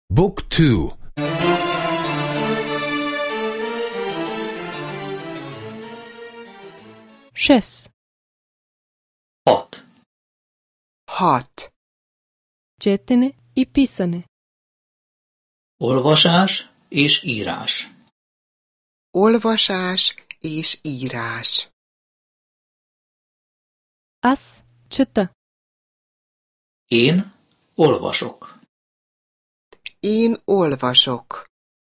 Book 2. 6. 6. 6. Четене и писане. Olvasás és írás. Olvasás és írás. Аз чета. Én olvasok. Én olvasok.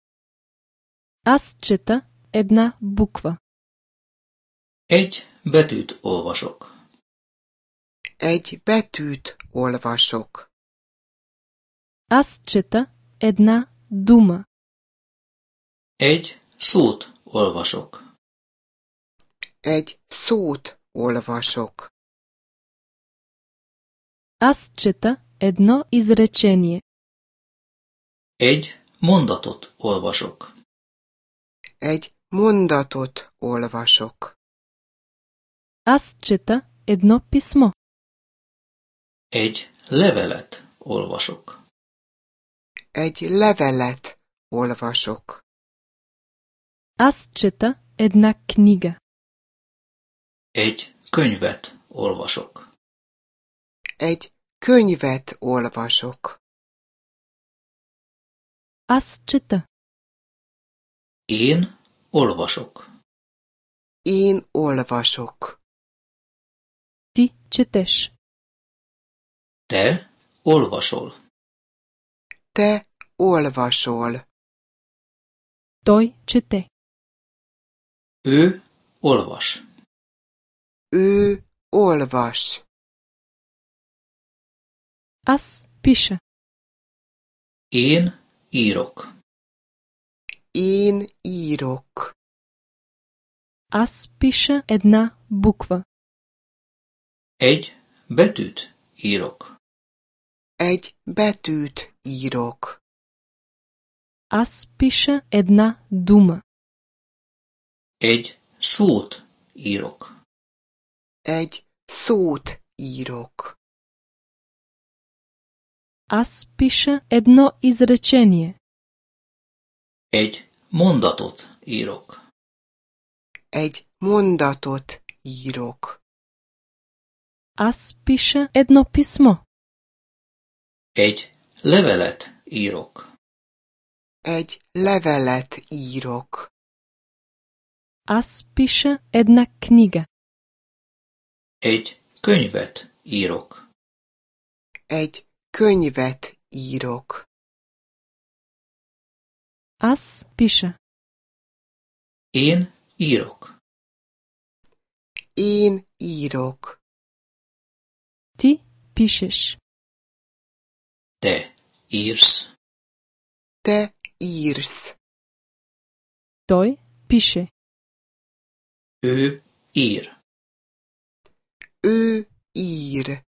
Аз чета една буква. Egy betűt olvasok. Egy betűt olvasok. Аз чета една дума. Egy szót olvasok. Egy szót olvasok. Аз чета едно изречение. Egy mondatot olvasok. Egy mondatot olvasok. Аз чета едно писмо. Egy levelet olvasok. Egy levelet olvasok. Аз чета една книга. Egy könyvet olvasok. Egy könyvet olvasok. Аз чета. Én olvasok. Én olvasok. Ти четеш. Te olvasol. Te olvasol. Той чете. Ő olvas. Ő olvas. Аз пиша. Én írok. Én írok. Аз пиша една буква. Egy betűt írok. Egy betűt írok. Аз пиша една дума. Egy szót írok. Egy szót írok. Аз пиша едно изречение. Egy mondatot írok. Egy mondatot írok. Аз пиша едно писмо. Egy levelet írok. Egy levelet írok. Аз пиша една книга. Egy könyvet írok. Egy könyvet írok. Аз пиша. Én írok. Én írok. Ти пишеш. Te írsz. Te írsz. Той пише. Ő ír. Ő ír.